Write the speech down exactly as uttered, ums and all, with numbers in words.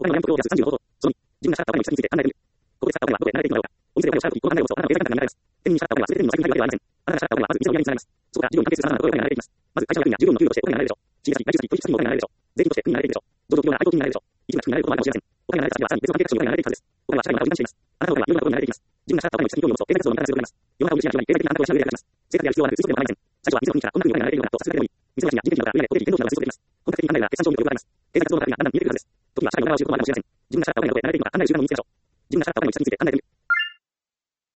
他の悩みとさんじゅうごほど。そのに、自分がしたったお金の施策について考えてみる。ここで使ったお金はどこで何でできるのか。お店でお金を使うとき、この考えを持つと、あなたの経済感が見られます。手にしたったお金は全ての先に入るわけではありません。あなたがしたったお金はまず店の売り上げにつながります。そこから事業に関係する様々なところが流れていきます。まず会社の役員や従業員の給与としてお金が流れるでしょう。賃金先、外注先、取引先にお金が流れるでしょう。税金として国に流れるでしょう。上場企業なら配当金に流れるでしょう。一部が企業に流れることもあるかもしれません。お金が流れた先はさらに別の関係各所にお金が流れていくはずです。お金が流れた先にはさらに別の関係各所にお金が流れていくはずです。自分がしたったお金の積み業に持つと経済活動の中で必要になる税金というのはあります。世の中を失う人に経済的な安定を失う上であります。生活や必要はなく追求でも構いません。最初は水の国からこんな風にお金が流れているようなとさせられるように、水の国や人件費などが売り上げ、固定費、原動費などが推測できます。本格的に考えれば決算書を見るとよくわかります。経済活動の中身がだんだん見えてくるはずです。時には社会の裏側を知ることもあるかもしれません。自分がしたったお金がどこで何ができるのか、考える習慣を身につけましょう。自分がしたったお金の施策について考えてみる。